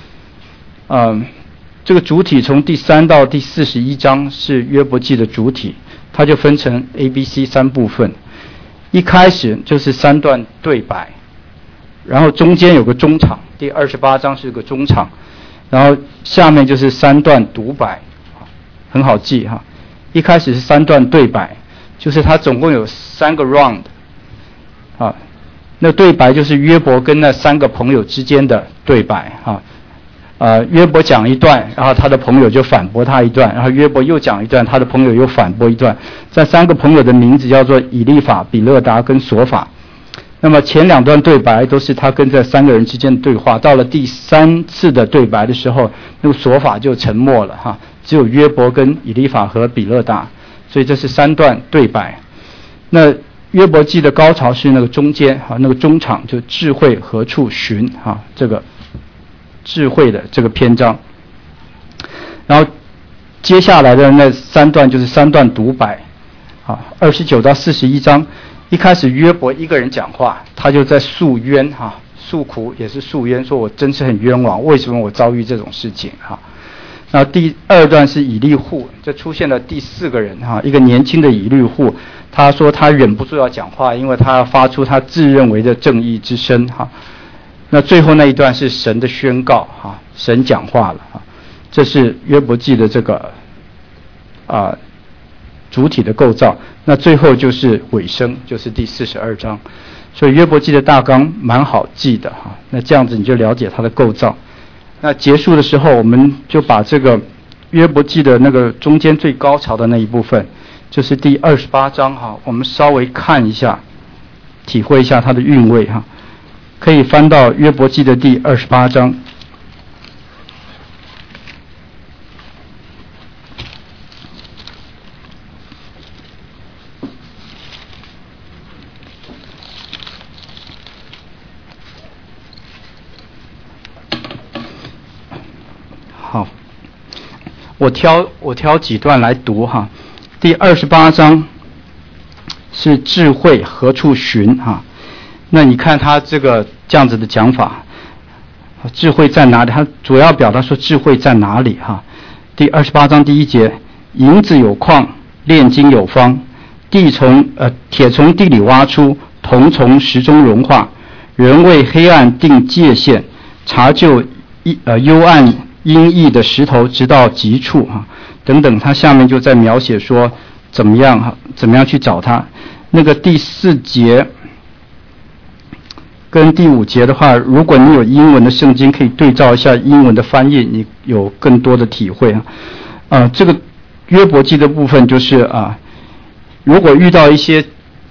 这个主体从第3到第41章是约伯记的主体，它就分成 A、B、C 3部分。一开始就是3段对白，然后中间有个中场，第28章是个中场，然后下面就是3段独白，很好记哈。一开始是3段对白，就是它总共有3个 round。那对白就是约伯跟那3个朋友之间的对白约伯讲一段，然后他的朋友就反驳他一段，然后约伯又讲一段，他的朋友又反驳一段。这3个朋友的名字叫做以利法、比勒达跟索法。那么前2段对白都是他跟这3个人之间的对话，到了第3次的对白的时候，那个索法就沉默了哈，只有约伯跟以利法和比勒达，所以这是3段对白。那约伯记的高潮是那个中间那个中场，就智慧何处寻这个智慧的这个篇章。然后接下来的那3段就是3段独白29到41章。一开始约伯一个人讲话，他就在诉冤诉苦，也是诉冤，说我真是很冤枉，为什么我遭遇这种事情然后第2段是以利户，这出现了第4个人一个年轻的以利户，他说他忍不住要讲话，因为他要发出他自认为的正义之声那最后那一段是神的宣告神讲话了这是约伯记的这个主体的构造。那最后就是尾声，就是第42章。所以约伯记的大纲蛮好记的那这样子你就了解它的构造。那结束的时候，我们就把这个约伯记的那个中间最高潮的那一部分，就是第28章我们稍微看一下，体会一下它的韵味可以翻到约伯记的第28章。好，我挑几段来读第28章是智慧何处寻那你看他这样子的讲法，智慧在哪里？他主要表达说智慧在哪里第28章第1节，银子有矿，炼金有方，铁从地里挖出，铜从石中融化，人为黑暗定界限，查究幽暗阴翳的石头直到极处等等。他下面就在描写说怎么样去找它。那个第4节跟第5节的话，如果你有英文的圣经，可以对照一下英文的翻译，你有更多的体会这个约伯记的部分就是如果遇到一些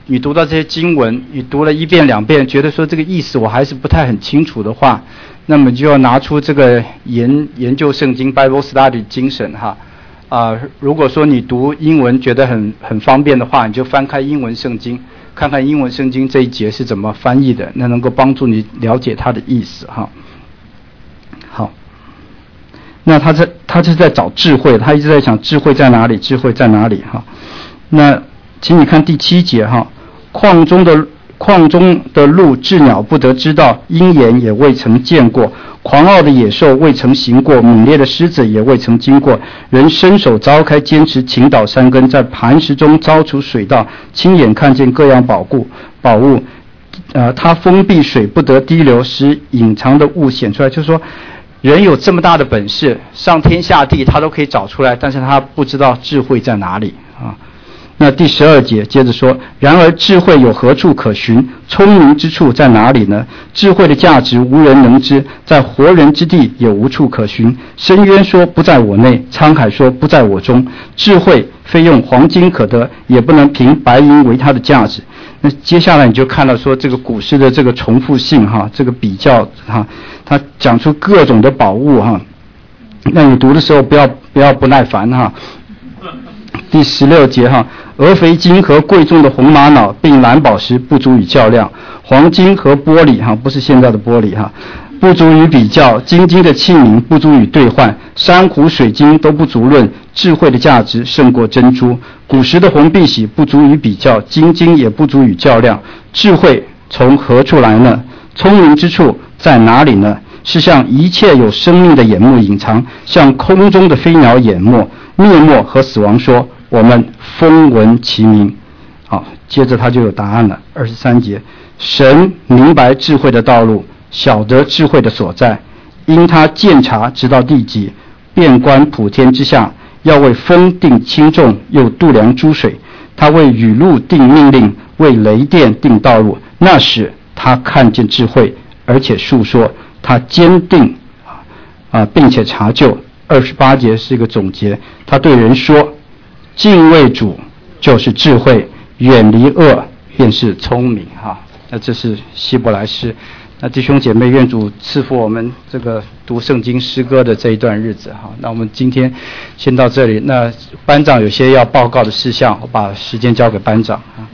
你读到这些经文，你读了1遍2遍，觉得说这个意思我还是不太很清楚的话，那么就要拿出这个研究圣经 Bible Study 精神哈。如果说你读英文觉得很方便的话，你就翻开英文圣经，看看英文圣经这一节是怎么翻译的，那能够帮助你了解它的意思哈。好，那他是在找智慧，他一直在想智慧在哪里，智慧在哪里哈。那请你看第7节哈，旷中的鹿，鸷鸟不得知道，鹰眼也未曾见过，狂傲的野兽未曾行过，猛烈的狮子也未曾经过。人伸手凿开坚持，倾倒山根，在磐石中凿出水道，亲眼看见各样宝物。他封闭水不得滴流，使隐藏的物显出来。就是说，人有这么大的本事，上天下地他都可以找出来，但是他不知道智慧在哪里啊。那第12节接着说，然而智慧有何处可寻？聪明之处在哪里呢？智慧的价值无人能知，在活人之地也无处可寻。深渊说不在我内，沧海说不在我中。智慧非用黄金可得，也不能凭白银为它的价值。那接下来你就看到说这个古诗的这个重复性哈，这个比较哈，他讲出各种的宝物哈。那你读的时候不要不耐烦哈。第16节哈，鹅肥金和贵重的红玛瑙并蓝宝石不足以较量，黄金和玻璃哈，不是现在的玻璃哈，不足以比较，金的器皿不足以兑换，珊瑚水晶都不足论，智慧的价值胜过珍珠，古时的红碧玺不足以比较，金也不足以较量，智慧从何处来呢？聪明之处在哪里呢？是向一切有生命的眼目隐藏，向空中的飞鸟淹没，灭没和死亡说，我们风闻其名。好，接着他就有答案了。23节，神明白智慧的道路，晓得智慧的所在，因他鉴察直到地极，遍观普天之下，要为风定轻重，又度量诸水。他为雨露定命令，为雷电定道路。那时他看见智慧，而且述说，他坚定并且查究。28节是一个总结，他对人说，敬畏主就是智慧，远离恶便是聪明哈。那这是希伯来诗。那弟兄姐妹，愿主赐福我们这个读圣经诗歌的这一段日子哈。那我们今天先到这里。那班长有些要报告的事项，我把时间交给班长啊。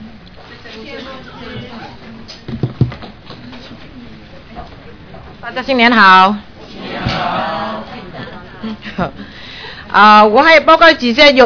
大家新年好。我还报告几些